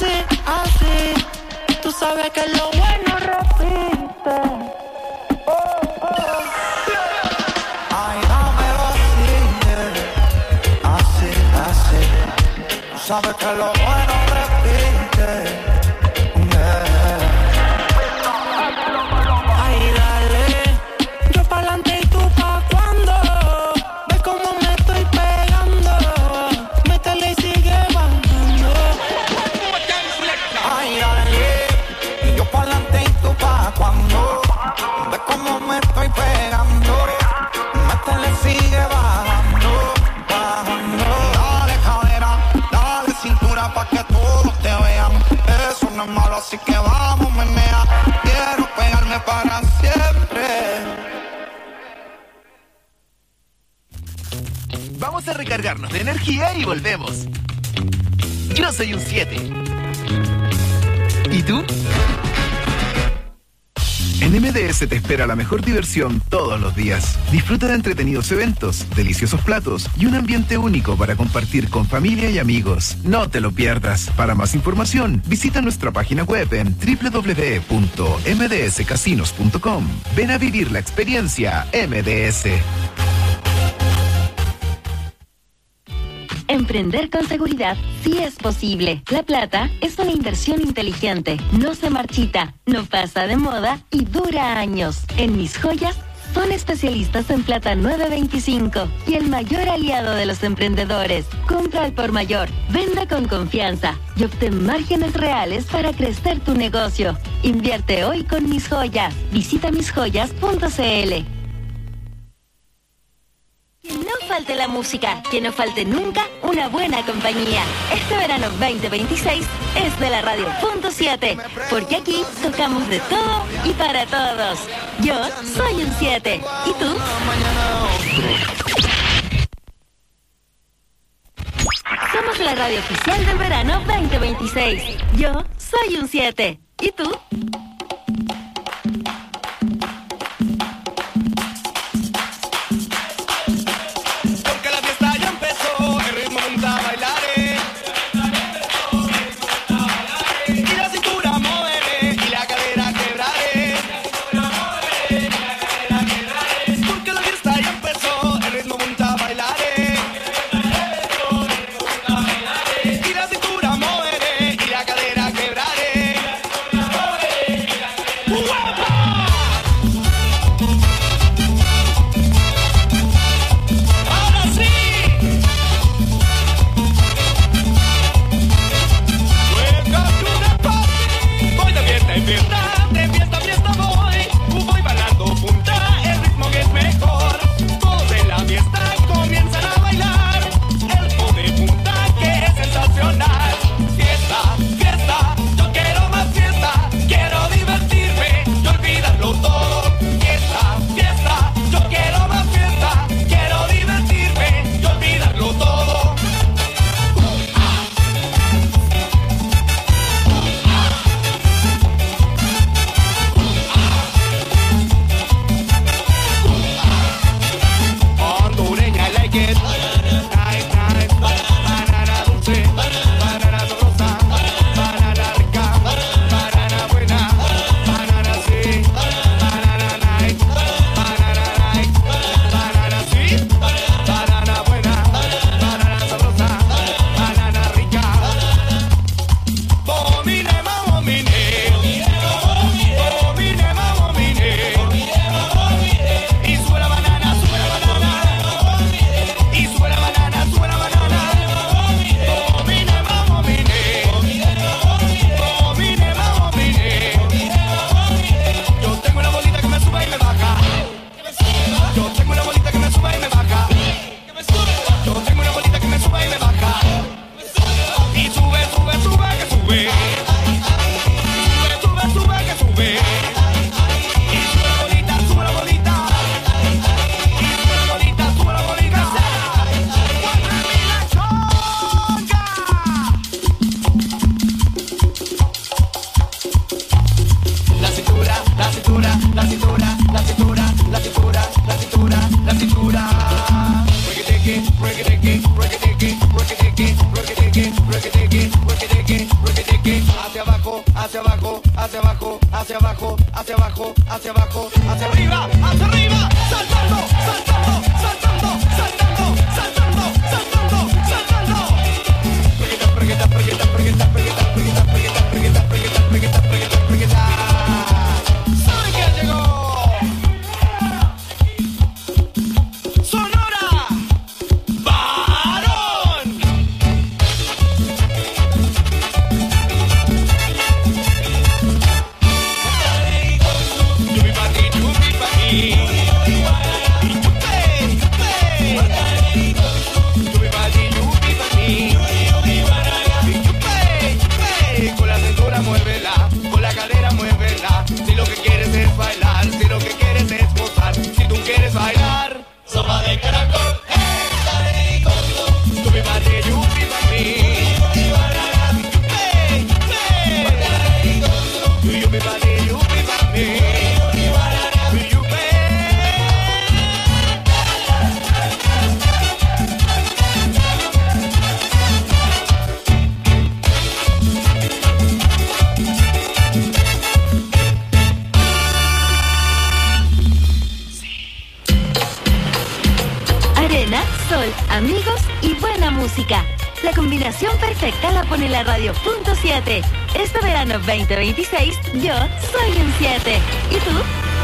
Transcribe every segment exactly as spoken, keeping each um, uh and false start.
Así, así, tú sabes que lo bueno repite. Oh, oh. Ay, dámelo así, yeah. Así, así, tú sabes que lo bueno repite. Yeah. Ay, dale, yo pa'lante y tú pa' cuando. Ve cómo me estoy pegando. Métele y sigue bajando. Ay, dale, yo pa'lante y tú pa' cuando. Ve cómo me estoy pegando. Métele y sigue bajando, bajando. Dale cadera, dale cintura pa' que todos te vean. Eso no es malo, así que vamos, menea. Quiero pegarme para siempre. Vamos a recargarnos de energía y volvemos. Yo soy un siete. ¿Y tú? En M D S te espera la mejor diversión todos los días. Disfruta de entretenidos eventos, deliciosos platos y un ambiente único para compartir con familia y amigos. No te lo pierdas. Para más información, visita nuestra página web en doble u doble u doble u punto m d s casinos punto com. Ven a vivir la experiencia M D S. Emprender con seguridad sí es posible. La plata es una inversión inteligente, no se marchita, no pasa de moda y dura años. En Mis Joyas son especialistas en plata nueve veinticinco y el mayor aliado de los emprendedores. Compra al por mayor, venda con confianza y obtén márgenes reales para crecer tu negocio. Invierte hoy con Mis Joyas. Visita mis joyas punto c l. Que no falte la música, que no falte nunca una buena compañía. Este verano veinte veintiséis es de la Radio Punto siete, porque aquí tocamos de todo y para todos. Yo soy un siete, ¿y tú? Somos la radio oficial del verano veinte veintiséis. Yo soy un siete, ¿y tú? hacia abajo, hacia abajo, hacia abajo, hacia abajo, hacia abajo, hacia arriba, hacia arriba, saltando, saltando, saltando, saltando, saltando, saltando, saltando. Pregueta, pregueta, pregueta, pregueta, pregueta, pregueta, pregueta, pregueta, pregueta, pregueta, pregueta, pregueta. ¿Sabe quién llegó? Sonora Varón. Yupi pati, yupi pati. Yupi pati, yupi pati. Con la cintura muévela, con la cadera muévela. Si lo que quieres es bailar, si lo que quieres es gozar, si tú quieres bailar, sopa de caracol. Yupi pati, yupi pati. Yupi pati, yupi pati. Arena, sol, amigos y buena música. La combinación perfecta la pone la radio punto siete. Este verano veinte veintiséis, yo soy un siete. ¿Y tú?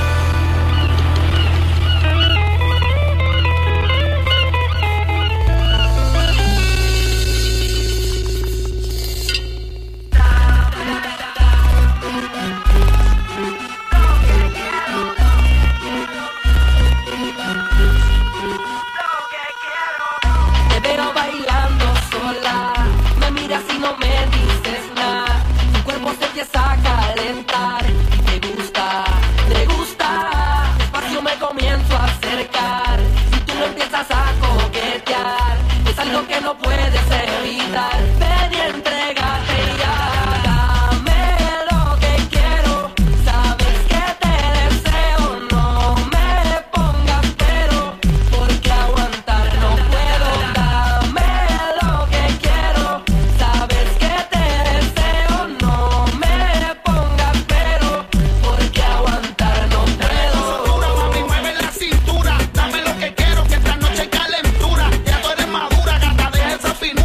Te veo bailando sola, me miras y no me dices nada. Tu cuerpo se empieza a calentar, te gusta, te gusta. Despacio me comienzo a acercar y tú me empiezas a coquetear. Es algo que no puedes evitar. Ven y entrégate ya, dame lo que quiero. Sabes que te deseo, no me pongas pero, porque aguantar no puedo. Dame lo que quiero. Sabes que te deseo, no me pongas pero, porque aguantar no puedo. Dura, mami, mueve la cintura. Dame lo que quiero, que esta noche hay calentura. Ya tú eres madura, gata, deja esa finura.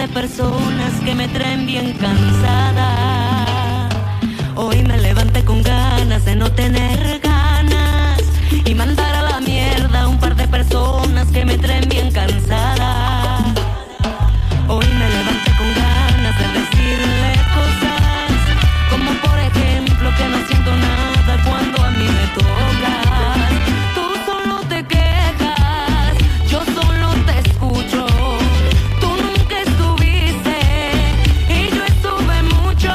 de personas que me traen bien cansada. Hoy me levanté con ganas de no tener ganas y mandar a la mierda a un par de personas que me traen bien cansada. Hoy me levanté con ganas de decirle cosas, como por ejemplo que no siento nada cuando a mí me toca. Tú solo te quejas, yo solo te escucho. Tú nunca estuviste y yo estuve mucho.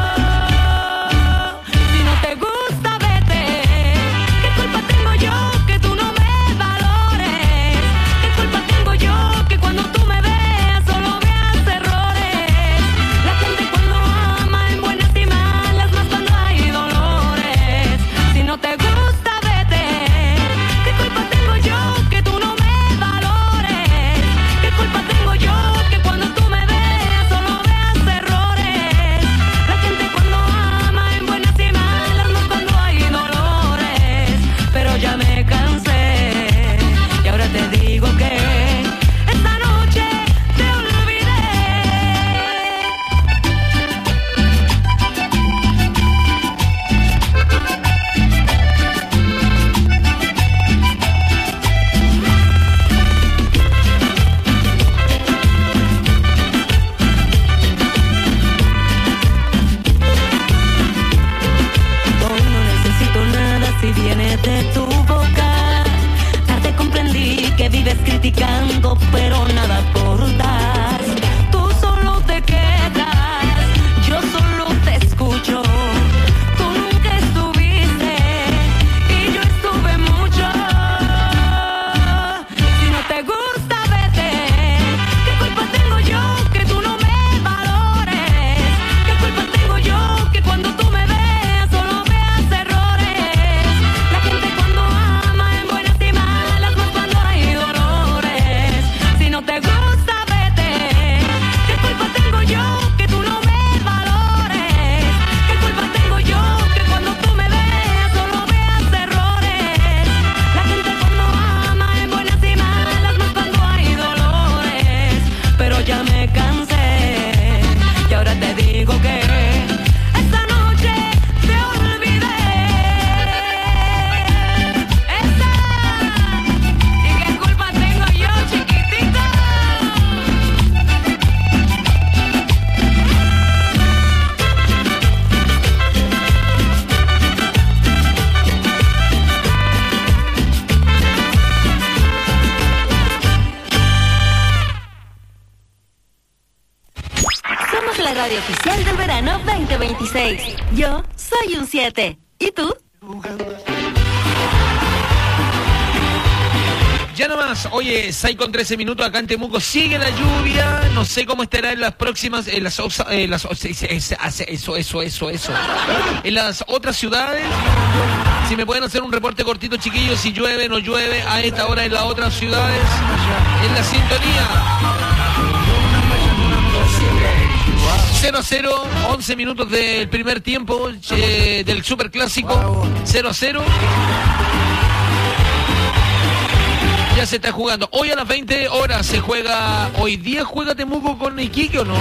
Si no te gusta, vete. ¿Qué culpa tengo yo que tú no me valores? ¿Qué culpa tengo yo que cuando tú me veas solo veas errores? La gente cuando ama en buenas y malas, más cuando hay dolores. Si no te gusta, vete. ¿Qué culpa tengo yo que tú no me valores? ¿Qué culpa tengo yo que cuando tú me veas solo veas errores? La gente cuando ama en buenas y malas, más cuando hay dolores. Pero ya me cansé y ahora te digo que esta noche te olvidé. Hoy no necesito nada si viene de tu boca. Tarde comprendí que vives criticando, pero nada aportas. Tú solo te quedas, yo solo te escucho. Tú nunca estuviste y yo estuve mucho. Si no te gusta, vete. ¿Qué culpa tengo yo que tú no me valores? ¿Qué culpa tengo yo que cuando tú me veas solo veas errores? La gente cuando ama en buenas y malas, más cuando hay dolores. Si no te gusta, vete. ¿Qué culpa tengo yo que tú no me valores? ¿Qué culpa tengo yo que cuando tú me veas solo veas errores? La gente cuando ama en buenas y malas, más cuando hay dolores. Pero ya me cansé y ahora te digo que esta noche te olvidé. Esta. ¿Y qué culpa tengo yo, chiquitito? Somos la radio oficial del verano veinte veintiséis. Yo soy un siete. ¿Y tú? Ya nomás, oye, seis con trece minutos acá en Temuco, sigue la lluvia, no sé cómo estará en las próximas, en las, osa- eh, las osa- eso, eso, eso, eso, eso, en las otras ciudades. Si me pueden hacer un reporte cortito, chiquillos, si llueve, no llueve, a esta hora en las otras ciudades, en la sintonía. cero a cero, once minutos del primer tiempo eh, del Superclásico, cero a cero. Ya se está jugando. Hoy a las veinte horas se juega. Hoy día juega Temuco con Iquique, ¿o no?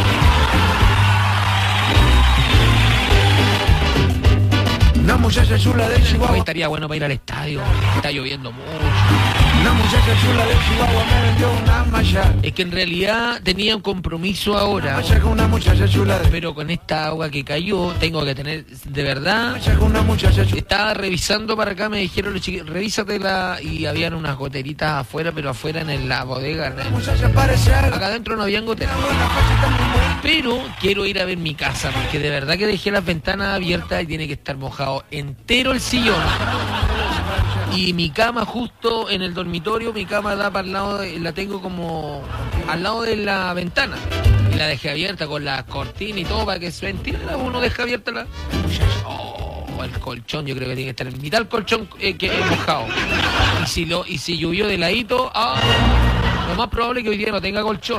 Una muchacha chula de Hoy Chihuahua. estaría bueno para ir al estadio. Está lloviendo mucho. Una muchacha chula de Chihuahua me vendió una malla. Es que en realidad tenía un compromiso ahora, Malla con una muchacha chula de. pero con esta agua que cayó tengo que tener, de verdad. Malla con una muchacha chula. Estaba revisando para acá, me dijeron los chiquillos, revísatela, y habían unas goteritas afuera, pero afuera en la bodega. en el- Muchacha parece algo. Acá adentro no habían goteras. Una fachita muy buena. Pero quiero ir a ver mi casa, porque de verdad que dejé las ventanas abiertas y tiene que estar mojado entero el sillón. Y mi cama justo en el dormitorio, mi cama da para el lado, de- la tengo como al lado de la ventana. Y la dejé abierta con la cortina y todo para que se ventile. Uno deja abierta la... Oh, el colchón, yo creo que tiene que estar en mitad del colchón eh, que es mojado. Y si, lo, y si llovió de ladito, ah, lo más probable es que hoy día no tenga colchón.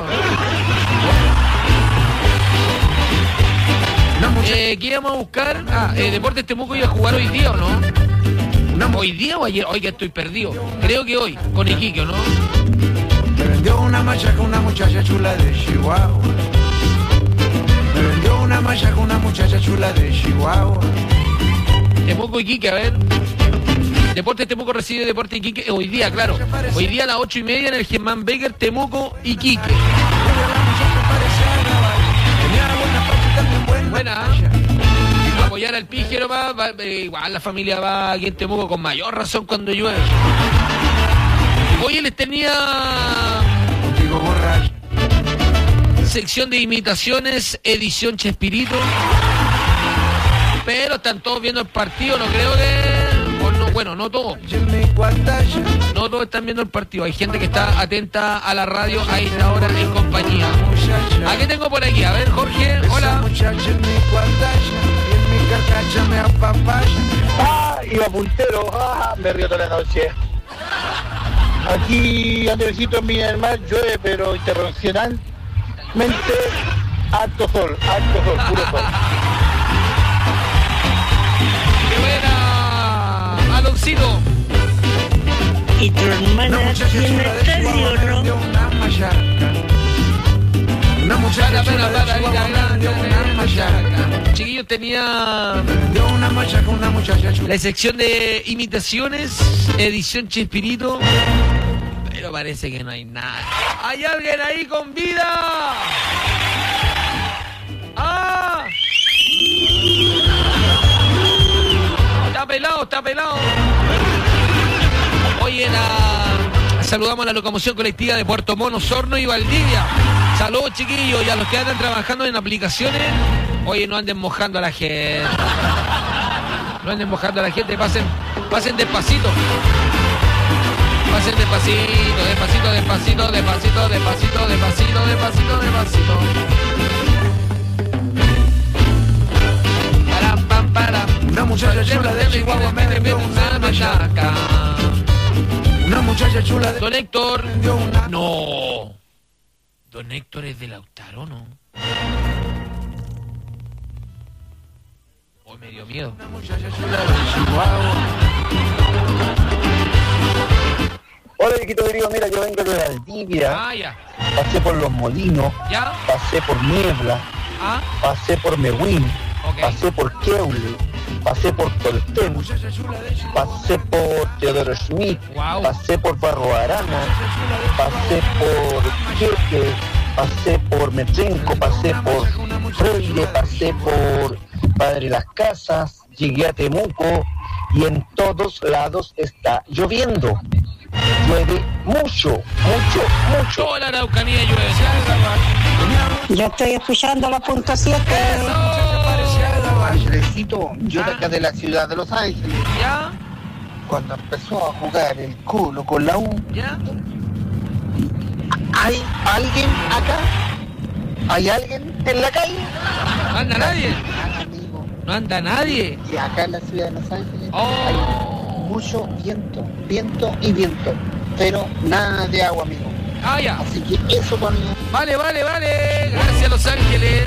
Eh, ¿Qué íbamos a buscar? Ah, eh, Deportes Temuco iba a jugar hoy día, ¿o no? ¿Hoy día o ayer? Hoy que estoy perdido. Creo que hoy, con Iquique, ¿no? Me vendió una macha con una muchacha chula de Chihuahua. una malla con una muchacha chula de Chihuahua. Temuco, Iquique, a ver. Deportes Temuco recibe Deportes Iquique hoy día, claro. Hoy día a las ocho y media en el Germán Becker, Temuco, Iquique. Buena. A apoyar al píjero va, va, eh, igual la familia va aquí en Temuco con mayor razón cuando llueve. Hoy les tenía sección de imitaciones, edición Chespirito. Pero están todos viendo el partido, no creo que... o no, bueno, no todos. No todos están viendo el partido. Hay gente que está atenta a la radio a esta hora en compañía. ¿A qué tengo por aquí? A ver, Jorge, hola. Ah, iba puntero, ah, me río toda la noche. Aquí, Andresito, en Viña del Mar, llueve, pero internacionalmente, alto sol, alto sol, puro sol. ¡Qué buena! ¡Aloncito! ¿Y tu hermana tiene estadio, no? Una muchacha chula de Chihuahua, una machaca. Chiquillos, tenía Una machaca, una muchacha chula. la sección de imitaciones, edición Chespirito, pero parece que no hay nada. ¿Hay alguien ahí con vida? ¡Ah! Está pelado, está pelado. Oye, la... saludamos a la locomoción colectiva de Puerto Montt, Osorno y Valdivia. Saludos, chiquillos, y a los que andan trabajando en aplicaciones. Oye, no anden mojando a la gente. No anden mojando a la gente, pasen, pasen despacito. Pasen despacito, despacito, despacito, despacito, despacito, despacito, despacito, despacito. Para, pam, para. Una muchacha chula de Chihuahua me vendió una machaca. Una muchacha chula de... Don Héctor. vendió una... No. Don Héctor es de Lautaro, ¿no? Oh, me dio miedo. Una muchacha chula de Chihuahua. Hola, viejito querido, mira, yo vengo de Valdivia, Ah, ya. pasé por Los Molinos, ¿Ya? pasé por Niebla, Ah, pasé por Mehuín, ok. pasé por Keule, pasé por Tolten, pasé por Teodoro Schmidt, Wow. pasé por Barro Arana, pasé por Queque, pasé por Metrenco, pasé por Freire, pasé por Padre Las Casas, llegué a Temuco y en todos lados está lloviendo. Llueve mucho, mucho, mucho. Toda la Araucanía llueve. Yo estoy escuchando la punto siete. Andresito, yo de acá de la ciudad de Los Ángeles, ¿Ya? cuando empezó a jugar el Colo con la U, ¿Ya? ¿hay alguien acá? ¿Hay alguien en la calle? ¿No anda nadie? Nada, amigo. ¿No anda nadie? Y acá en la ciudad de Los Ángeles Oh. hay mucho viento, viento y viento, pero nada de agua, amigo. Ah, ya. Así que eso para mí. Vale, vale, vale. Gracias, Los Ángeles.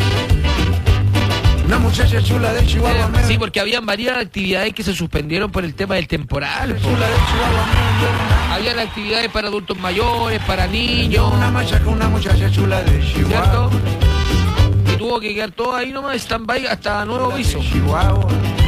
Una muchacha chula de Chihuahua me Sí, porque habían varias actividades que se suspendieron por el tema del temporal. po. chula de Chihuahua me vendió una... Habían actividades para adultos mayores, para niños, Una machaca, una muchacha chula de ¿cierto? Chihuahua. Y tuvo que quedar todo ahí nomás, stand-by hasta nuevo aviso. Chihuahua.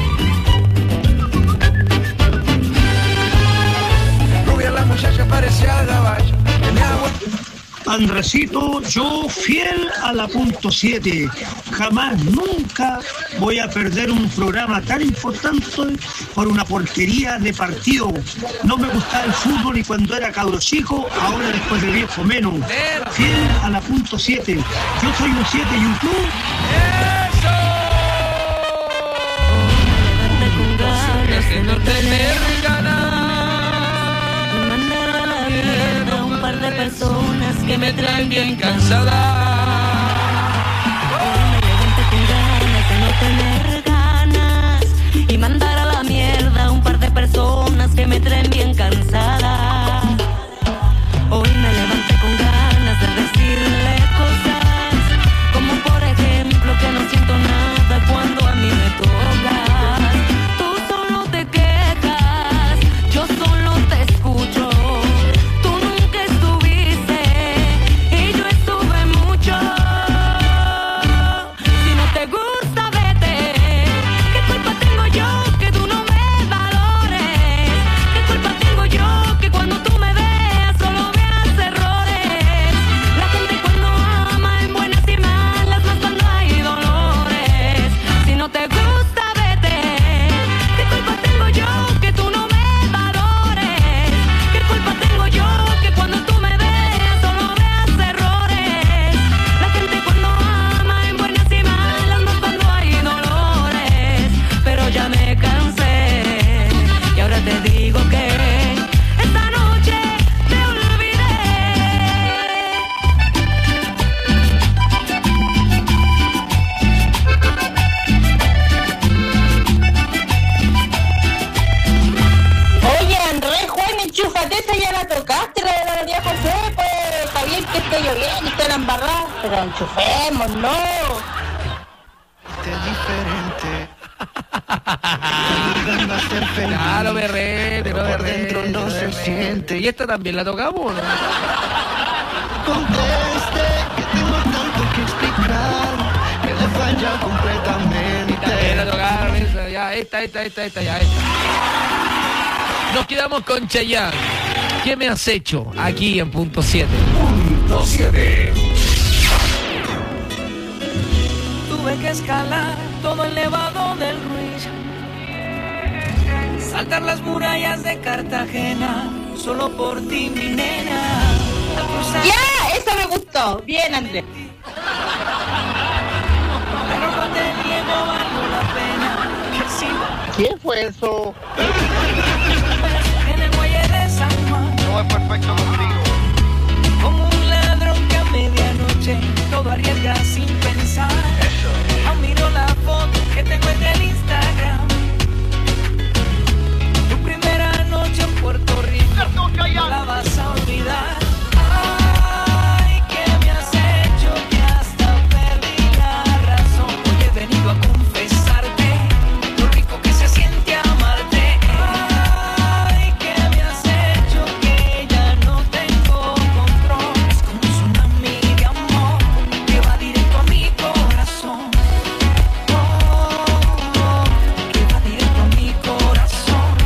Rubia la muchacha parecía caballo. Tenía agua. Andresito, yo fiel a la punto siete. Jamás, nunca voy a perder un programa tan importante por una porquería de partido. No me gustaba el fútbol y cuando era cabro chico, ahora después de viejo menos. Fiel a la punto siete. Yo soy un siete y un club. Desde no tener ganas. Mandar a la mierda un par de personas Que me traen bien cansada. me levanté con ganas de no tener ganas y mandar a la mierda un par de personas que me traen bien cansada. Hoy me levanté con ganas de decirle cosas como por ejemplo que no siento nada cuando a mí me tocas. Tú solo te quejas, yo solo te escucho. Tú nunca estuviste y yo estuve mucho una embarrada, pero enchufémoslo. Este es diferente. Ayudando a ser feliz. Claro, berrete, pero no por berrete, dentro no no se berrete. siente. ¿Y esta también la tocamos o no? Conteste que tengo tanto que explicar, que le falla completamente. También la tocaron esa, ya, esta, esta, esta, esta, ya, esta. Nos quedamos con Chayanne. ¿Qué me has hecho? Aquí en punto siete. Punto siete. Tuve que escalar todo el nevado del Ruiz, saltar las murallas de Cartagena, solo por ti, mi nena. ¡Ya! ¡Eso me gustó! Bien, Andrés. Pero no te niego, valió la pena. Que sí, ¿Quién fue eso? en el muelle de San Juan, No es perfecto contigo. como un ladrón que a medianoche todo arriesga sin pensar. Aún miro la foto que tengo en el Instagram. Tu primera noche en Puerto Rico, no la vas a olvidar. Ay, ¿qué me has hecho? Que hasta perdí la razón. Hoy he venido a confesarte lo rico que se siente amarte. Ay, ¿qué me has hecho? Que ya no tengo control. Es como un tsunami de amor que va directo a mi corazón. Oh, que va directo a mi corazón.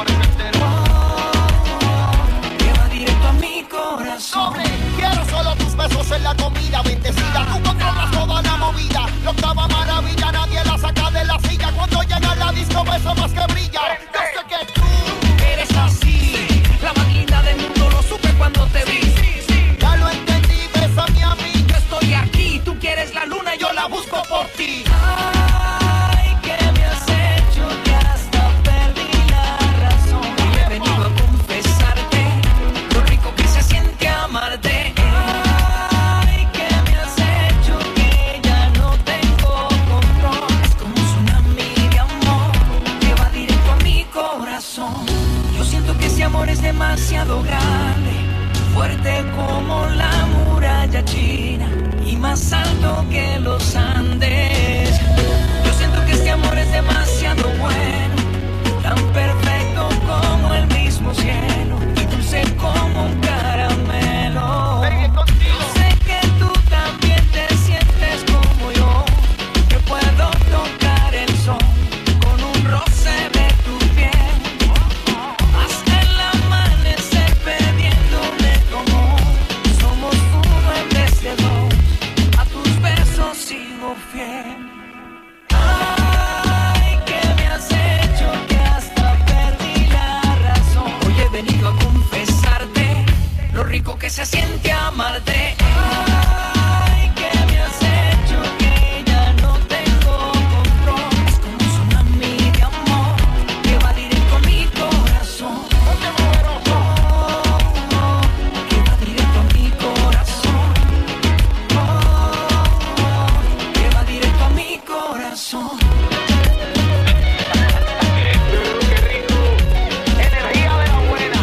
Oh, que va directo a mi corazón. Quiero solo tus besos en la comida bendecida. Tú controlas toda la movida. La octava maravilla, nadie la saca de la silla. Cuando llega a la disco, beso más que brilla. Yo sé que tú Eres así, la más linda del mundo, lo supe cuando te vi. ya lo entendí, bésame a mí. Yo estoy aquí, tú quieres la luna y yo la busco por ti. Ay, ¿qué me has hecho? Que hasta perdí la razón. Hoy he venido a confesarte lo rico que se siente amarte. Ay, ¿qué me has hecho? Que ya no tengo control. Es como un tsunami de amor que va directo a mi corazón. Yo siento que ese amor es demasiado grande, fuerte como la muralla china y más alto que los Andes. Yo siento que este amor es demasiado bueno, tan perfecto como el mismo cielo y dulce como un caramelo. Yo sé que tú también te sientes como yo, que puedo tocar el sol con un roce de tu piel, hasta el amanecer pidiéndome tu amor. Somos uno en vez de dos, a tus besos sigo fiel. Ay, ¿qué me has hecho? Que hasta perdí la razón. Hoy he venido a confesarte lo rico que se siente amarte. Ay, ¿qué me has hecho? Que ya no tengo control. Es como un tsunami de amor que va directo a mi corazón. Oh, que va directo a mi corazón. Oh, que va directo a mi corazón. energía de la buena.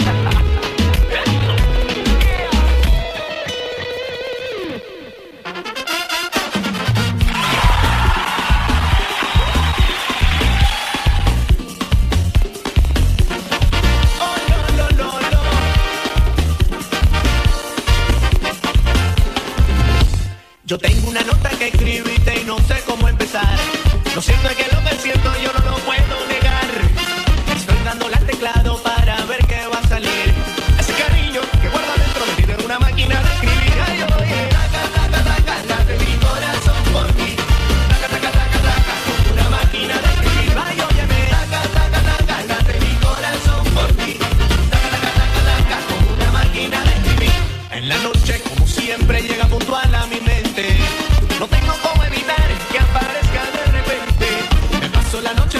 Oh, no, no, no, no. Yo tengo una nota que escribirte y no sé cómo empezar. Lo cierto es que lo que siento yo no lo puedo negar. Estoy dándole al teclado para ver qué va a salir. Ese cariño que guarda dentro de mí de una máquina de escribir. Ay, oye, taca, taca, taca, late mi corazón por ti. Taca, taca, taca, taca, como una máquina de escribir. Ay, óyeme, taca, taca, taca, late mi corazón por ti. Taca, taca, taca, taca, como una máquina de escribir. En la noche, como siempre, llega puntual a mi mente. No tengo cómo evitar que aparezca de repente. Me paso la noche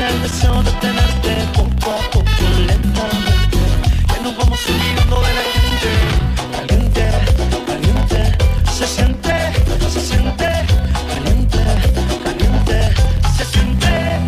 nace el deseo de tenerte poco a poco, lentamente. Que nos vamos subiendo de la gente. Caliente, caliente, se siente, se siente. Caliente, caliente, se siente.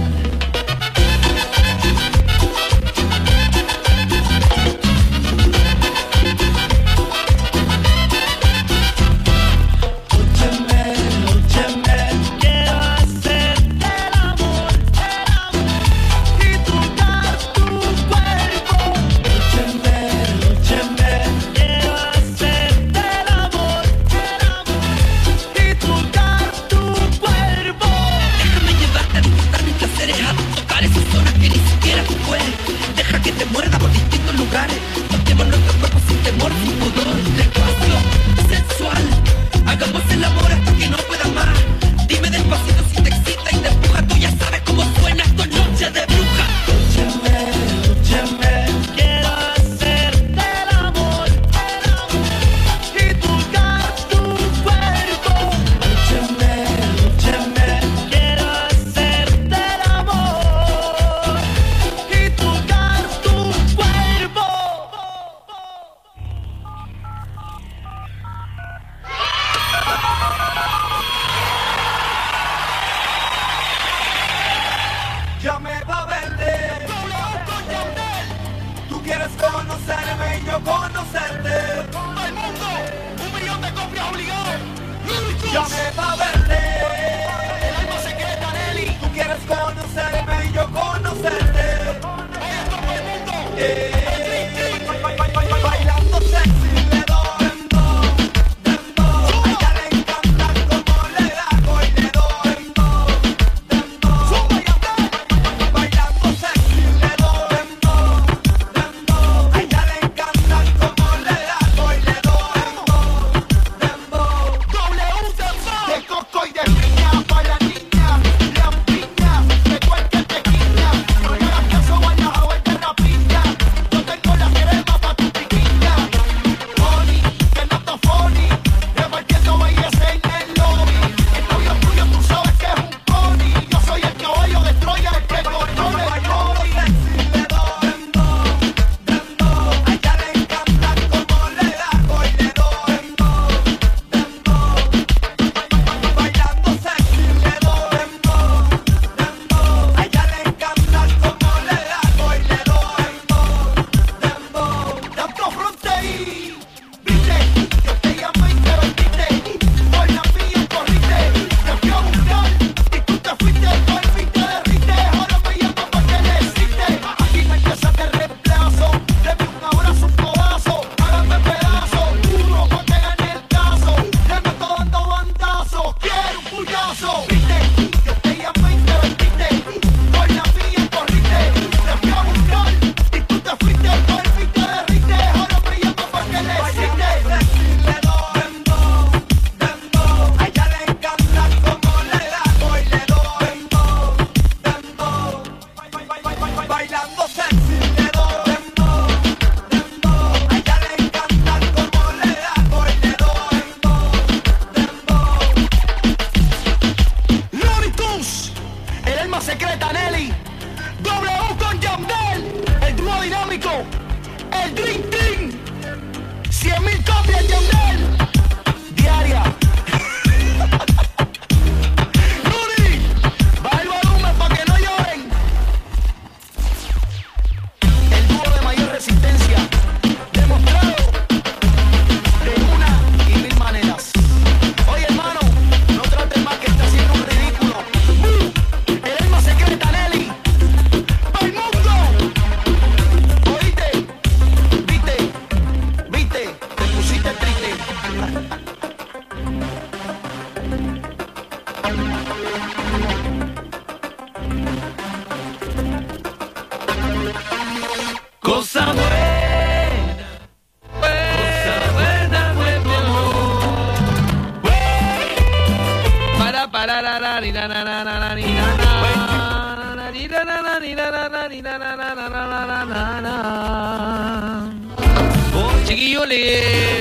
Chiquillo, le...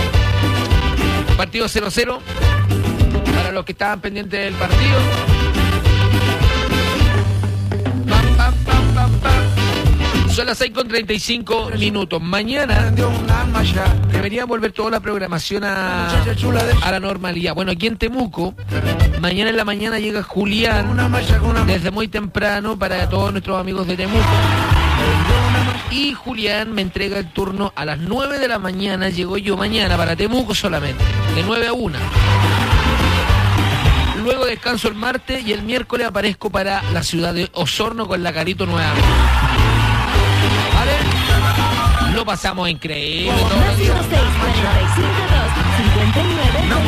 partido cero cero para los que estaban pendientes del partido. Vamos Son las seis con treinta y cinco minutos. Mañana debería volver toda la programación a, a la normalidad. Bueno, aquí en Temuco, mañana en la mañana llega Julián desde muy temprano para todos nuestros amigos de Temuco. Y Julián me entrega el turno a las nueve de la mañana. Llego yo mañana para Temuco solamente, de nueve a una. Luego descanso el martes y el miércoles aparezco para la ciudad de Osorno con la Carito nuevamente. ¿Vale? Lo pasamos increíble. Más cero seis, cuarenta y cinco, dos, cincuenta y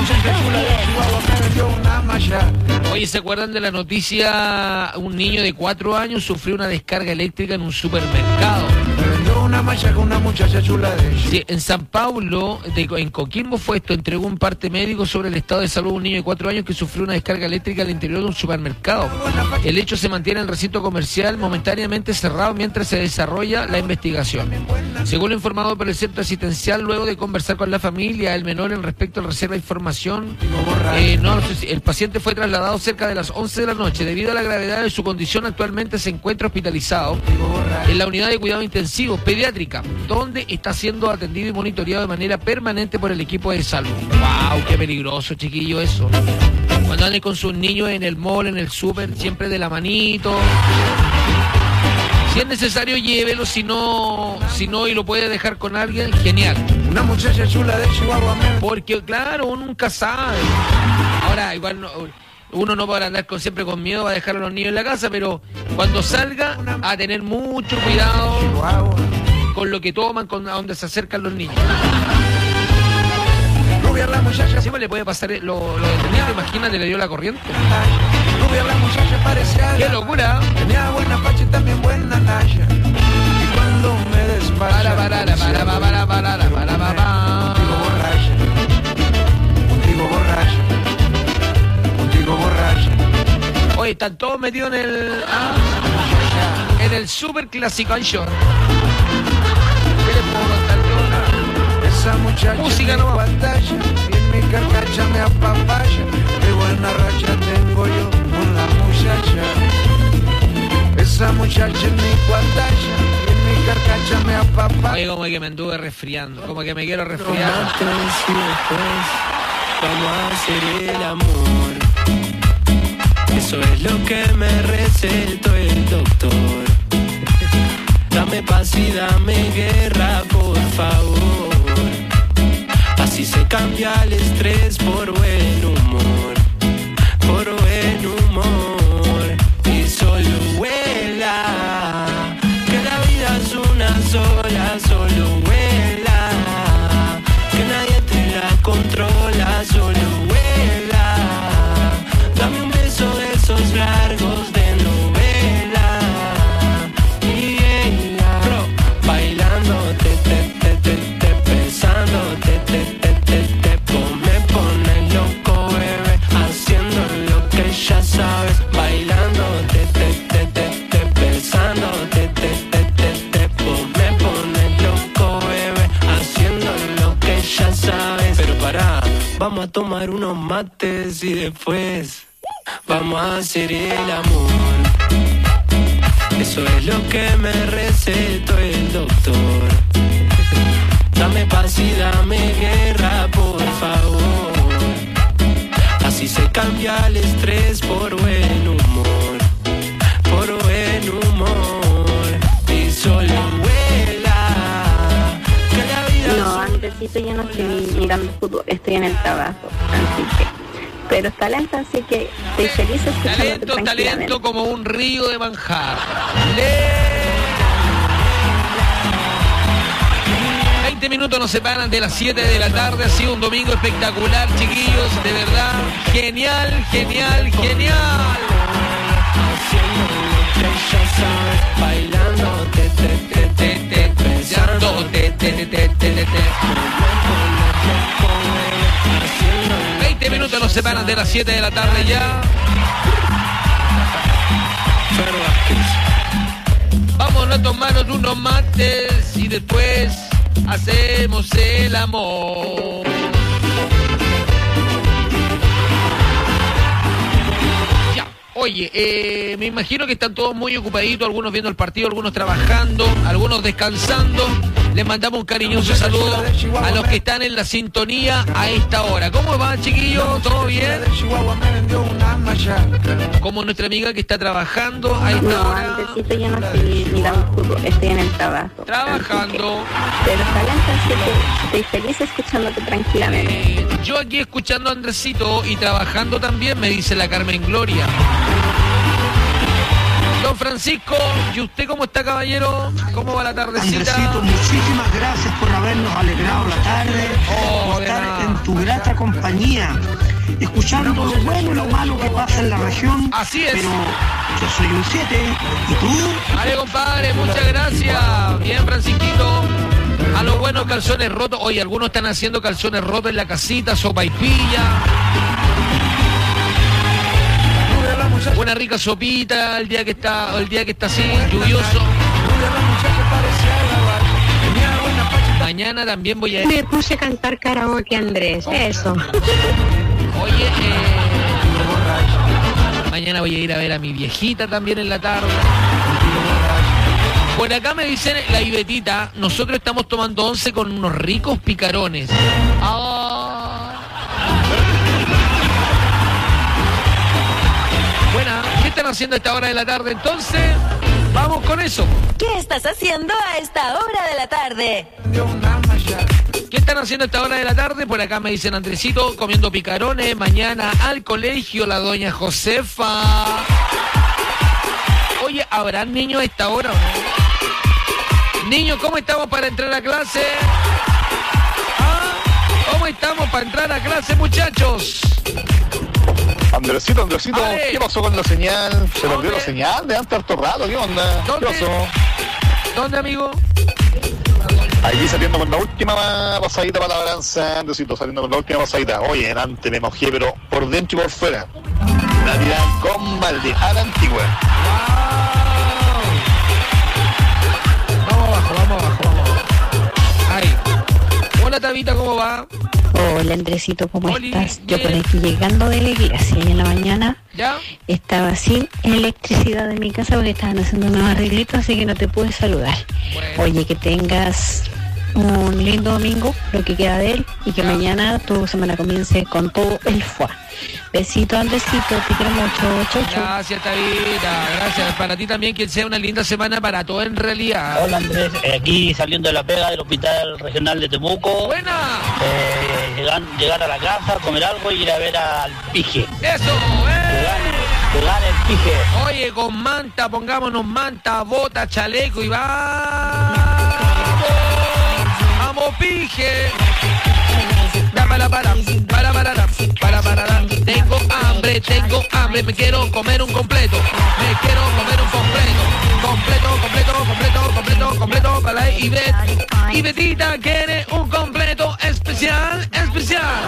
nueve, Oye, ¿se acuerdan de la noticia? Un niño de cuatro años sufrió una descarga eléctrica en un supermercado. Una macha con una muchacha chula de ella. Sí, en San Paulo, de, en Coquimbo fue esto, entregó un parte médico sobre el estado de salud de un niño de cuatro años que sufrió una descarga eléctrica al interior de un supermercado. El hecho se mantiene en el recinto comercial momentáneamente cerrado mientras se desarrolla la investigación. Según lo informado por el centro asistencial, luego de conversar con la familia, el menor en respecto al reserva de información, eh, no, el paciente fue trasladado cerca de las once de la noche. Debido a la gravedad de su condición, actualmente se encuentra hospitalizado en la unidad de cuidado intensivo pediátrica, donde está siendo atendido y monitoreado de manera permanente por el equipo de salud. ¡Wow! ¡Qué peligroso, chiquillo, eso! Cuando anden con sus niños en el mall, en el súper, siempre de la manito. Si es necesario, llévelo, si no, si no y lo puede dejar con alguien, genial. Una muchacha chula de Chihuahua. Porque, claro, uno nunca sabe. Ahora, igual no, uno no podrá andar con, siempre con miedo, va a dejar a los niños en la casa, pero cuando salga, a tener mucho cuidado con lo que toman, con a donde se acercan los niños. Rubia la muchacha. Siempre le puede pasar lo, lo detenido, imagínate, le dio la corriente. Rubia la muchacha parecía. ¡Qué locura! Tenía buena facha y también buena talla. Y cuando me despacha. Para, para, para, para, para, para, para, para, para. Contigo borracha. Contigo borracha. Contigo borracha. Oye, están todos metidos en el. Ah, en el super clásico short. ¿Qué le puedo contar yo? Esa muchacha música no va. Y en mi carcacha me apapacha. Qué buena racha tengo yo con la muchacha. Esa muchacha en mi guatacha. Y en mi carcacha me apapacha. Oye, como que me anduve resfriando. Como que me quiero resfriar. Vamos a hacer el amor. Eso es lo que me recetó el doctor. Dame paz y dame guerra, por favor. Así se cambia el estrés por buen humor. Por buen humor. Y solo vuela. Que la vida es una sola, solo vuela. Que nadie te la controla, solo vuela. Dame un beso de esos largos de novela. Y ella, bro, bailando, te, te, te, te, te, besando, te, te, te, te, te, me pone loco, bebé, haciendo lo que ya sabes, bailando, te, te, te, te, te, besando, te, te, te, te, te, me pone loco, bebé, haciendo lo que ya sabes. Pero pará, vamos a tomar unos mates y después vamos a hacer el amor. Eso es lo que me recetó el doctor. Dame paz y dame guerra, por favor. Así se cambia el estrés por buen humor. Por buen humor. Y solo vuela. Que la vida no, Andresito, yo no estoy mirando fútbol, estoy en el trabajo, así que... Pero es talento, así que estoy feliz escuchándote. Talento, talento como un río de manjar. veinte minutos nos separan de las siete de la tarde. Ha sido un domingo espectacular, chiquillos. De verdad, genial, genial, genial. Bailando, te, te, te, te, te, besando, te, te, te, te, te, te. veinte minutos nos separan de las siete de la tarde ya. Vámonos a tomarnos unos mates y después hacemos el amor. Ya. Oye, eh, me imagino que están todos muy ocupaditos, algunos viendo el partido, algunos trabajando, algunos descansando. Les mandamos un cariñoso saludo a los que están en la sintonía a esta hora. ¿Cómo va, chiquillos? ¿Todo bien? Como nuestra amiga que está trabajando a esta No, hora. Andresito, yo no estoy mirando fútbol, estoy en el trabajo. Trabajando. Pero está bien, así que estoy feliz escuchándote tranquilamente. Eh, yo aquí escuchando a Andresito y trabajando también, me dice la Carmen Gloria. Don Francisco, ¿y usted cómo está, caballero? ¿Cómo va la tardecita? Andresito, muchísimas gracias por habernos alegrado la tarde, Oh, por de estar nada. en tu grata compañía, escuchando lo bueno y lo malo que pasa en la región. Así es. Pero yo soy un siete, ¿y tú? Vale, compadre, muchas gracias. Bien, Francisquito. A los buenos calzones rotos. Oye, algunos están haciendo calzones rotos en la casita, sopa y pilla. Una rica sopita el día que está, el día que está así, lluvioso. Mañana también voy a ir. Me puse a cantar karaoke, Andrés, eso. Oye, eh, mañana voy a ir a ver a mi viejita también en la tarde. Por acá me dicen la Ibetita, nosotros estamos tomando once con unos ricos picarones. Ah. Buena, ¿qué están haciendo a esta hora de la tarde entonces? Vamos con eso. ¿Qué estás haciendo a esta hora de la tarde? ¿Qué están haciendo a esta hora de la tarde? Por acá me dicen Andresito, comiendo picarones. Mañana al colegio la doña Josefa. Oye, ¿habrán niños a esta hora o no? Niños, ¿cómo estamos para entrar a clase? ¿Ah? ¿Cómo estamos para entrar a clase, muchachos? Andresito, Andresito, Ale. ¿qué pasó con la señal? ¿Se ¿Dónde? perdió la señal de antes harto rato? ¿Qué onda? ¿Dónde? ¿Qué pasó? ¿Dónde, amigo? Ahí saliendo con la última pasadita para la balanza, Andresito, saliendo con la última pasadita. Oye, antes me mojé, pero por dentro y por fuera. La tirada con balde a la antigua. Vamos abajo, vamos abajo, vamos abajo. Ahí. Hola, Tabita, ¿cómo va? Hola, Andresito, ¿cómo Oli, estás? Yo por bien. aquí llegando de la iglesia y en la mañana ¿Ya? estaba sin electricidad en mi casa porque estaban haciendo unos arreglitos, así que no te pude saludar. Bueno. Oye, que tengas un lindo domingo, lo que queda de él, y que Ya. mañana mañana tu semana comience con todo el fuá. Besito, Andresito, te quiero mucho, chau, chau. Gracias, Tabita. Gracias. Para ti también, que sea una linda semana para todo en realidad. Hola Andrés, eh, aquí saliendo de la pega del Hospital Regional de Temuco. Buena. Eh, llegar, llegar a la casa, comer algo y ir a ver al Pije. Eso, Que eh. gane, que gane el Pije. Oye, con manta, pongámonos manta, bota, chaleco y vamos. Vamos, Pije. Da para para para para para para para. Tengo hambre, tengo hambre, me quiero comer un completo. Me quiero comer un completo. Completo, completo, completo, completo, completo para la Ivette. Ivetita quiere un completo especial, especial.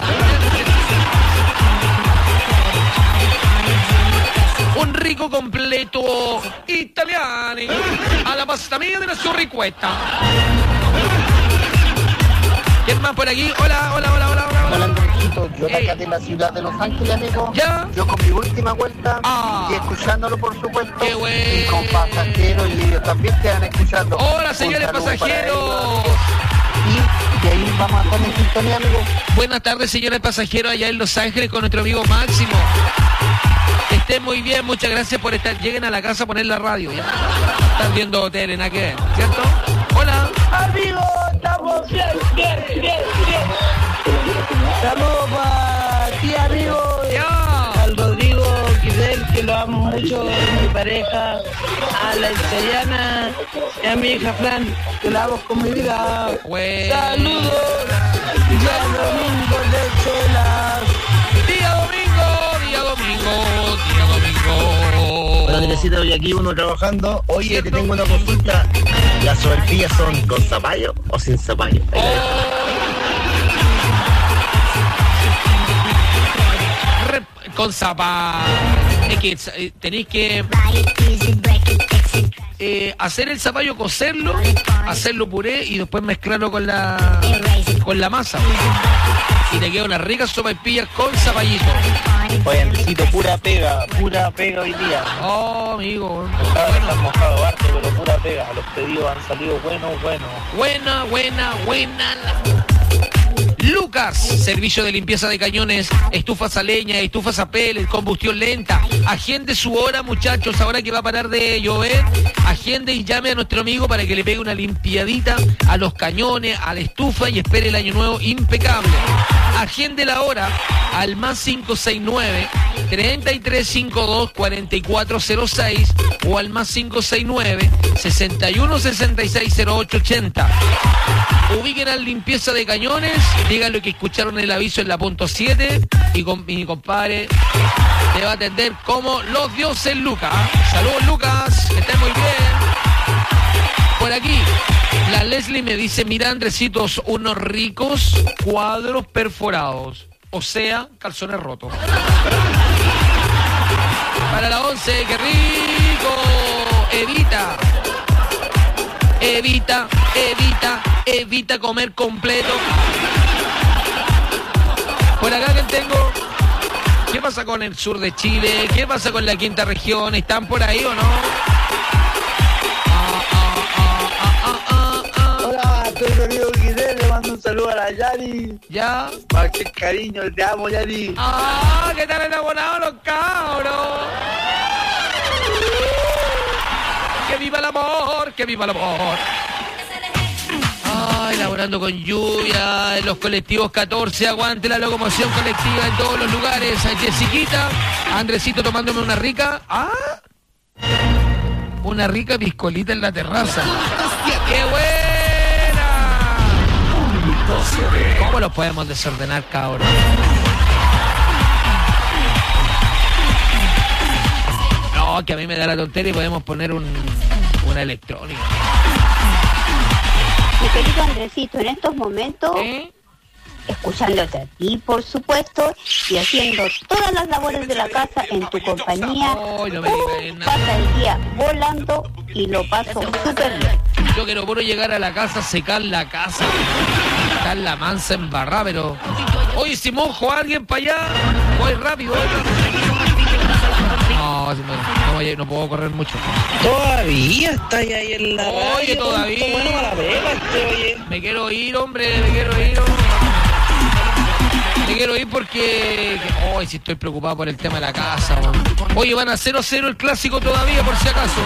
Un rico completo italiano a la pasta mia de la surricueta. ¿Quién más por aquí? Hola, hola, hola, hola, hola. Hola, Andresito, yo Ey. acá de la ciudad de Los Ángeles, amigo. ¿Ya? Yo con mi última vuelta Ah. y escuchándolo, por supuesto. Qué bueno. Y con pasajeros y ellos también quedan escuchando. Hola, Un señores saludo para pasajeros. ellos. Y de ahí vamos a estar en sintonía, amigo. Buenas tardes, señores pasajeros, allá en Los Ángeles con nuestro amigo Máximo. Que estén muy bien, muchas gracias por estar. Lleguen a la casa a poner la radio, ¿ya? Están viendo tele, ¿na qué? ¿Cierto? Hola. Amigos, estamos bien, bien, bien, bien. Saludos para ti, amigo. Ya. Al Rodrigo Quisel, que lo amo mucho, mi pareja. A la italiana y a mi hija Fran, que la amo con mi vida. Bueno. Saludos. Ya domingo de chelas. Día domingo, día domingo, día domingo. Hola, Teresita, hoy aquí uno trabajando. Oye, ¿Cierto? te tengo una consulta. ¿Las sopaipillas son con zapallo o sin zapallo? Re- Con zapa. Es que eh, tenéis que eh, hacer el zapallo, cocerlo, hacerlo puré y después mezclarlo con la con la masa. y te queda una rica sopaipilla con zapallito. Oye, Andresito, pura pega, pura pega hoy día. Oh, amigo. Bueno, han mojado harto, pero pura pega. Los pedidos han salido buenos, buenos. Buena, buena, buena. Lucas, servicio de limpieza de cañones, estufas a leña, estufas a pellet, combustión lenta. Agende su hora, muchachos, ahora que va a parar de llover. Agende y llame a nuestro amigo para que le pegue una limpiadita a los cañones, a la estufa y espere el año nuevo impecable. Agende la hora al más cinco seis nueve, treinta y tres cincuenta y dos, cuarenta y cuatro cero seis o al más cinco seis nueve, sesenta y uno sesenta y seis cero ocho ochenta. Ubiquen a limpieza de cañones, digan lo que escucharon el aviso en la punto siete y con mi compadre te va a atender como los dioses Lucas. Saludos Lucas, que estén muy bien. Por aquí, la Leslie me dice, mira Andresitos, unos ricos cuadros perforados, o sea, calzones rotos. Para la once, qué rico, evita. Evita, evita, evita comer completo. Por acá que tengo. ¿Qué pasa con el sur de Chile? ¿Qué pasa con la quinta región? ¿Están por ahí o no? Ah, ah, ah, ah, ah, Hola, estoy querido Guillermo, le mando un saludo a la Yari. ¿Ya? Para que cariño, te amo, Yari. ¡Ah! ¿Qué tal enamorados los cabros? ¡Que viva el amor! ¡Que viva el amor! Ay, laborando con lluvia, en los colectivos catorce, aguante la locomoción colectiva en todos los lugares. Jessiquita, Andresito tomándome una rica. ¿Ah? Una rica piscolita en la terraza. ¡Qué buena! ¿Cómo los podemos desordenar, cabrón? No, que a mí me da la tontería y podemos poner un, una electrónica. Mi querido Andresito, en estos momentos, ¿Eh? escuchándote a ti, por supuesto, y haciendo todas las labores de la casa en tu compañía, oh, no me uh, pasa el día volando y lo paso súper bien. Yo quiero puro llegar a la casa, secar la casa, estar la mansa embarrada, pero... Oye, si mojo a alguien para allá, voy rápido. No, no, voy, no puedo correr mucho. Todavía está ahí en la Oye, radio, todavía. Bueno, para la pega, este, oye. Me quiero ir, hombre, me quiero ir. Hombre. Me quiero ir porque... Hoy oh, sí estoy preocupado por el tema de la casa. Hombre. Oye, van a cero cero el clásico todavía, por si acaso.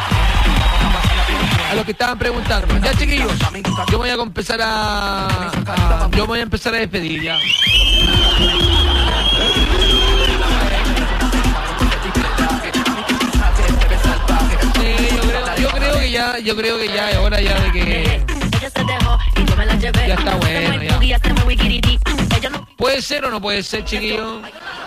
A los que estaban preguntando. Ya, chiquillos, yo voy a empezar a... a yo voy a empezar a despedir ya. Yo creo que ya, yo creo que ya es hora ya de que ya está bueno ya. ¿Puede ser o no puede ser, chiquillo?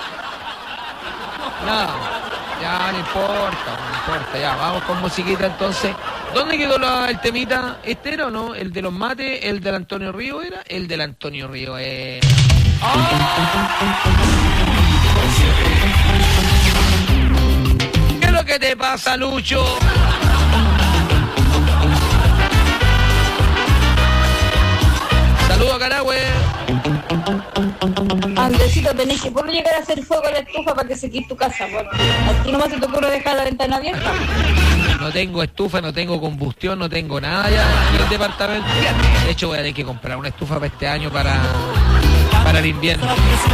Nada, ya no importa, no importa, ya, vamos con musiquita entonces. ¿Dónde quedó la, el temita? ¿Este era o no? ¿El de los mates? ¿El del Antonio Río era? El del Antonio Río, eh. ¡Oh! ¿Qué es lo que te pasa, Lucho? Saludos a Carahue. Andresito, tenés que por llegar a hacer fuego a la estufa para que se quite tu casa, porque aquí nomás se te ocurre dejar la ventana abierta. No tengo estufa, no tengo combustión, no tengo nada ya en el departamento. De hecho, voy a tener que comprar una estufa para este año para, para el invierno.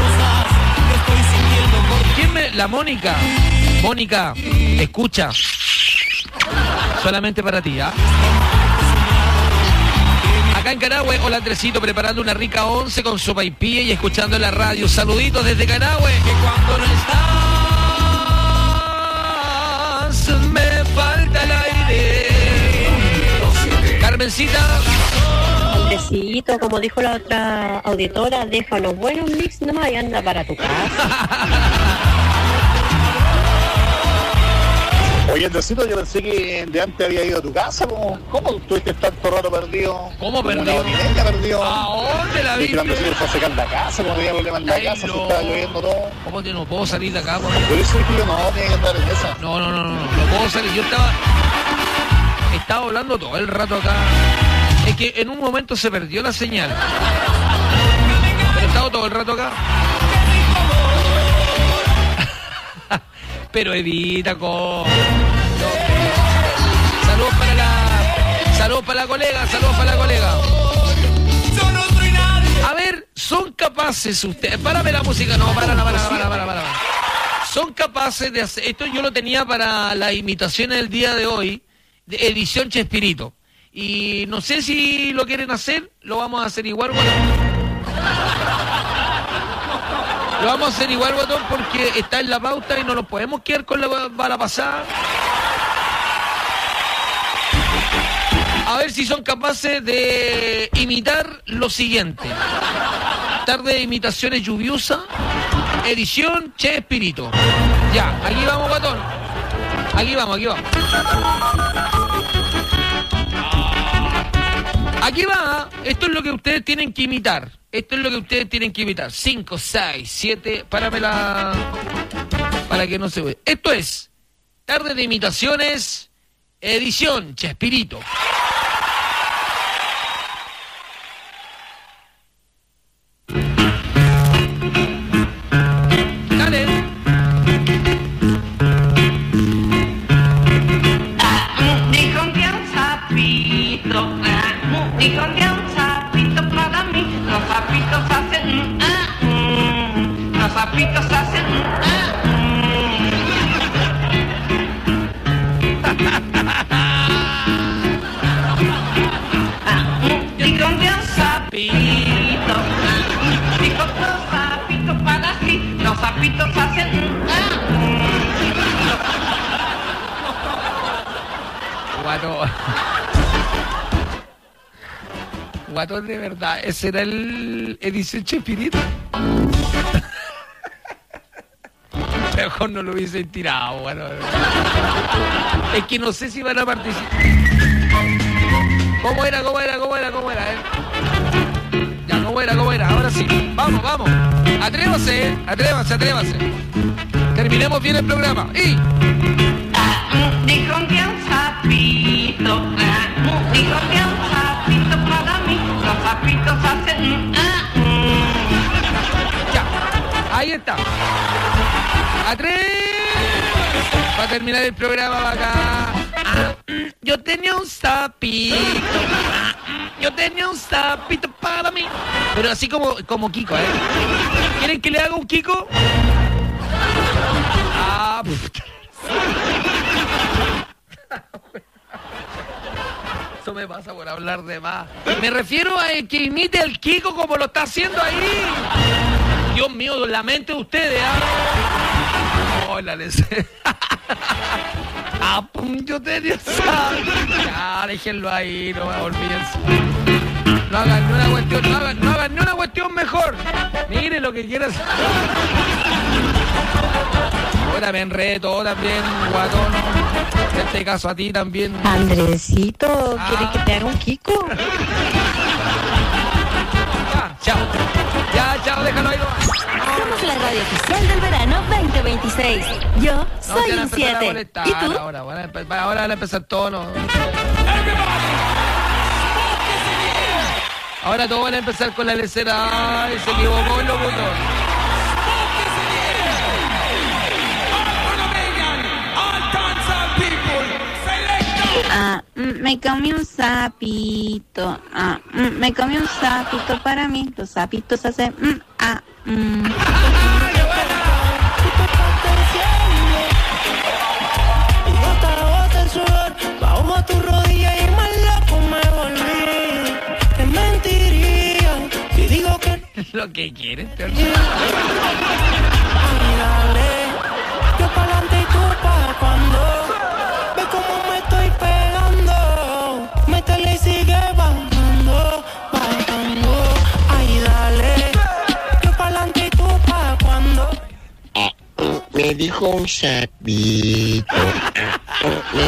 ¿Quién me...? La Mónica. Mónica, escucha. Solamente para ti, ¿ah? Acá en Carahue, hola Andresito, preparando una rica once con sopaipilla y escuchando en la radio. Saluditos desde Carahue. Que cuando no estás, me falta el aire. Carmencita. Andresito, como dijo la otra auditora, deja los buenos mix nomás y anda para tu casa. Oye, Andresito, yo pensé que de antes había ido a tu casa. ¿Cómo, cómo tuviste tanto rato perdido? ¿Cómo Como perdido? Una hora y media perdido. ¿A dónde la viste? Y Andresito fue a secar la casa, como tenía problemas en la casa, se estaba lloviendo todo. ¿Cómo que no puedo salir de acá? Por eso que yo no tenía que andar en esa. No, no, no, no, no, no puedo salir. Yo estaba... Estaba hablando todo el rato acá. Es que en un momento se perdió la señal. Pero estaba no todo el rato acá. Pero evita con... Saludos para la... Saludos para la colega, saludos para la colega. A ver, ¿son capaces ustedes? Párame la música, no, para, para, para, para, para, para. ¿Son capaces de hacer... Esto yo lo tenía para las imitaciones del día de hoy, de edición Chespirito. Y no sé si lo quieren hacer, lo vamos a hacer igual, bueno. Lo vamos a hacer igual, botón, porque está en la pauta y no nos podemos quedar con la bala pasada. A ver si son capaces de imitar lo siguiente. Tarde de imitaciones lluviosa, edición Chespirito. Ya, aquí vamos, botón. Aquí vamos, aquí vamos. Aquí va, esto es lo que ustedes tienen que imitar. Esto es lo que ustedes tienen que imitar. cinco, seis, siete, páramela para que no se vea. Esto es Tarde de Imitaciones, edición Chespirito. Dale. Dijo que un sapito, dijo que un sapito para mí, los sapitos hacen, mm, ah, mm, los sapitos hacen, mm, ah, mm. Dijo que un sapito, dijo que un sapito para sí, los sapitos hacen, mm, ah, Guato. Guatón, de verdad, ese era el edición Chespirito. Mejor no lo hubiesen tirado, bueno. Es que no sé si van a participar. ¿Cómo era, cómo era, cómo era, cómo era, eh? Ya, cómo era, cómo era, ahora sí. Vamos, vamos. Atrévase, eh. Atrévase, atrévase. Terminemos bien el programa. Y... dijo que un sapito, dijo que un sapito para mí, los sapitos hacen, ah, ya, ahí está. A tres. Para terminar el programa acá. Ah, yo tenía un sapito, ah, yo tenía un sapito para mí. Pero así como, como Kiko, ¿eh? ¿Quieren que le haga un Kiko? Ah, puta. Eso me pasa por hablar de más. Me refiero a el que imite al Kiko como lo está haciendo ahí. Dios mío, la mente de ustedes, ¿ah? Oh, la les... Ah, pum, yo tenía esa... Ya, déjenlo ahí, no olvídense. No hagan ni una cuestión, no hagan, no hagan ni una cuestión mejor. Miren lo que quieras. Ahora me enredo también, guatón. En este caso a ti también. Andresito, ¿quieres Ah. que te haga un Kiko? Ya, chao. Ya, chao, déjalo ahí. Somos la radio oficial del verano veinte veintiséis. Yo No, soy se van a un empezar a siete. molestar ¿Y tú? Ahora, ahora, ahora van a empezar todos los... Ahora todos van a empezar con la lecera. Ay, se equivocó el locutor. Ah, mm, me comí un sapito. Ah, mm, me comí un sapito para mí. Los sapitos hacen. Mm, ah, mm. Gota a gota el sudor, bajo a tu rodilla y más loco me volví. Te mentiría si digo que Lo que quieren. Ay, dale, yo pa'lante y tú pa' cuando. Ve cómo me estoy pegando. Métele y sigue bajando, bajando. Ay, dale, yo pa'lante y tú pa' cuando. Me dijo un sapito. Me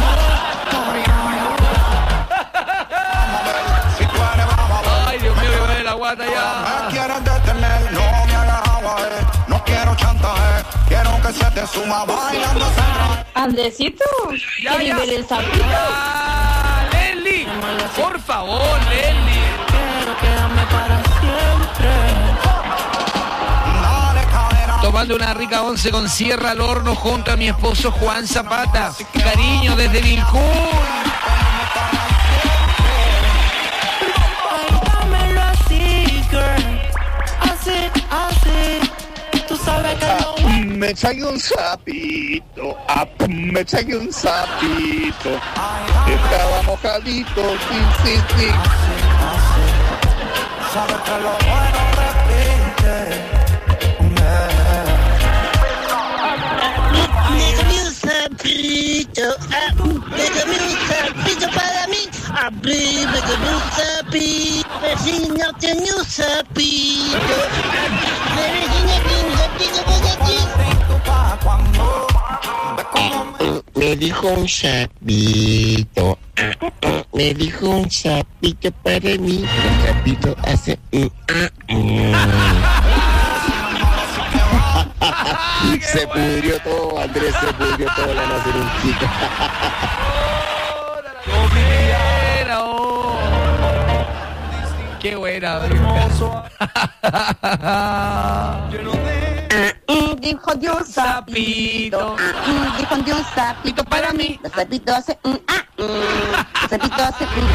Ay, Dios mío, me duele la guata ya. Me quieres detener, no me hagas agua, eh. No quiero chantaje, quiero que se te suma bailando central. Andresito, Ya, ¿quieres ya. ver el sapito? Ya, Leslie, por favor, Leslie. Quiero quedarme para siempre. tomando una rica once con sierra al horno junto a mi esposo Juan Zapata. Cariño desde Vilcún. Dámelo así, girl. Así, así. Tú sabes que no. Me echaste un sapito, ah, me echaste un sapito. Estaba mojadito, sí, sí, sí. Sabes que lo bueno repite. Me comí un sapito, ah, me comí un sapito para mí. Abrí, me comí un sapito, vecino tenía un sapito. La vecina tiene un sapito para ti. Me dijo un sapito, me dijo un sapito para mí. El sapito hace mm, ah, mm. Se pudrió todo, Andrés, se pudrió todo, la nacer un chico. Qué buena, Dijo de un sapito, dijo de un sapito para mí. El sapito hace un ah, el sapito hace un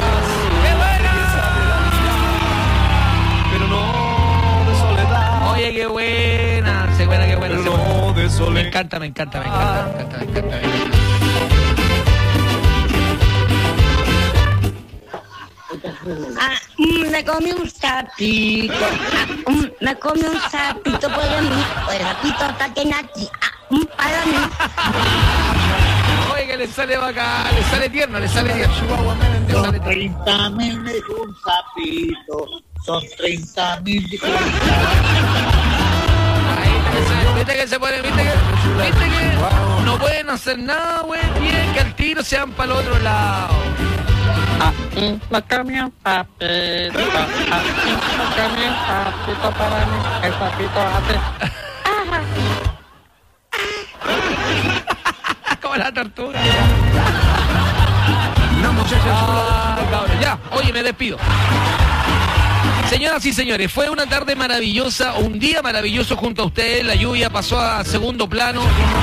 Pero no de soledad. Oye, qué buena, qué buena, qué buena. No de soledad. Me encanta, me encanta, me encanta, me encanta, me encanta. Me encanta. Ah, mm, me comí un sapito, ah, mm, me comí un sapito para mí, el sapito está que nací, ah, mm, para mí. Oye, que le sale bacán, le sale tierno, le sale tierno. Son treinta mil de un sapito, son treinta mil de un Viste que se puede, viste que, viste que no pueden hacer nada, güey, bien que al tiro se van para el otro lado. Ah, mm, me comí un sapito, ah, mm, me comí un sapito para mí. El sapito hace. Como la tortuga. No, muchachos. Ah, cabrón. Ya, oye, me despido. Señoras y señores, fue una tarde maravillosa, un día maravilloso junto a ustedes. La lluvia pasó a segundo plano.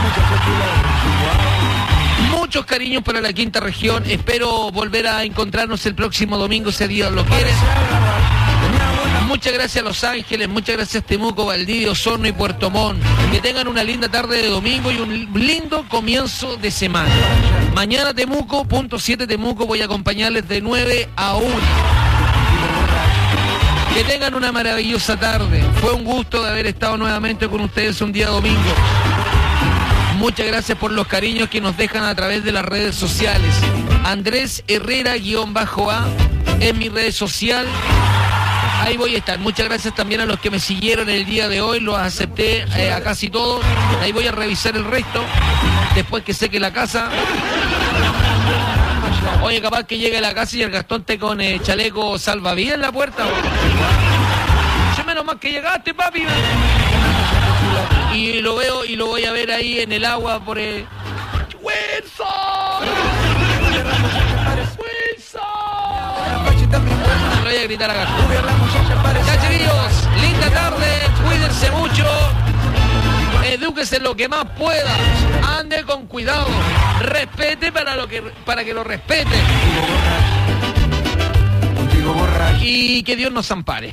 Muchos cariños para la quinta región. Espero volver a encontrarnos el próximo domingo, si Dios lo quiere. Muchas gracias a Los Ángeles, muchas gracias Temuco, Valdivia, Osorno y Puerto Montt. Que tengan una linda tarde de domingo y un lindo comienzo de semana. Mañana Temuco, punto siete Temuco, voy a acompañarles de nueve a una. Que tengan una maravillosa tarde. Fue un gusto de haber estado nuevamente con ustedes un día domingo. Muchas gracias por los cariños que nos dejan a través de las redes sociales. Andrés Herrera-A es mi red social. Ahí voy a estar. Muchas gracias también a los que me siguieron el día de hoy. Los acepté eh, a casi todos. Ahí voy a revisar el resto después que seque la casa. Oye, capaz que llegue a la casa y el Gastón esté con eh, chaleco salvavidas en la puerta. Yo menos mal que llegaste, papi. Y lo veo y lo voy a ver ahí en el agua por el... ¡Wilson! ¡Wilson! Le voy a gritar acá. Ya, chiquillos, linda tarde, cuídense mucho. Edúquese lo que más pueda. Ande con cuidado. Respete para lo que para que lo respete. Y que Dios nos ampare.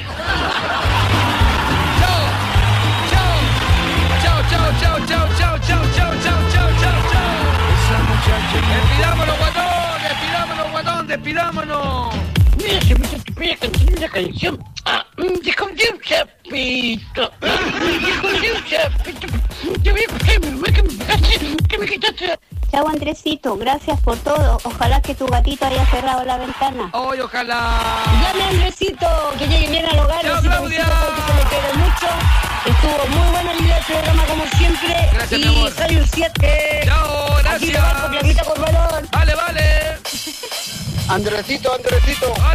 Chao, chao, chao, chao, chao, chao, chao, chao, chao, chao, chao. Despidámonos, guatón, despidámonos, guatón, despidámonos. Mira, se me supone que tiene una canción. Ah, te escondí un sapito. Te escondí un sapito. Te voy a coger, que me quitaste. Chao Andresito, gracias por todo. Ojalá que tu gatito haya cerrado la ventana. Hoy, ojalá. Llame Andresito, que llegue bien al hogar. Chao, Besito, Claudia. besito, porque se le quiere mucho. Estuvo muy bueno el día del programa como siempre. Gracias, y mi amor. soy un siete. Chao, gracias. Aquí te va con plaquita por valor. Vale, vale. Andresito, Andresito.